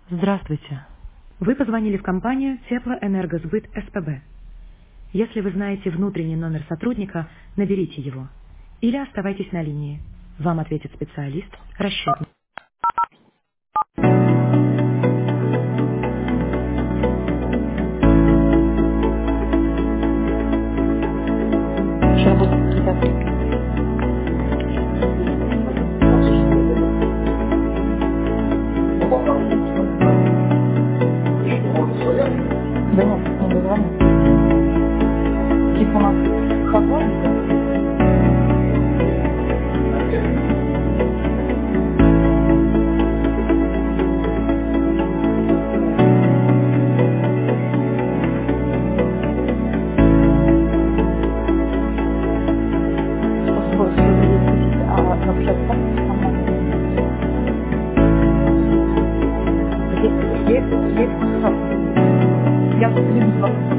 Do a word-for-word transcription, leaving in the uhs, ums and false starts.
Здравствуйте. Вы позвонили в компанию Теплоэнергосбыт СПБ. Если вы знаете внутренний номер сотрудника, наберите его. Или оставайтесь на линии. Вам ответит специалист, расчетный. Еще работают какие-то... Да нет, не дозвоню. Типа у нас хозяин. Я тут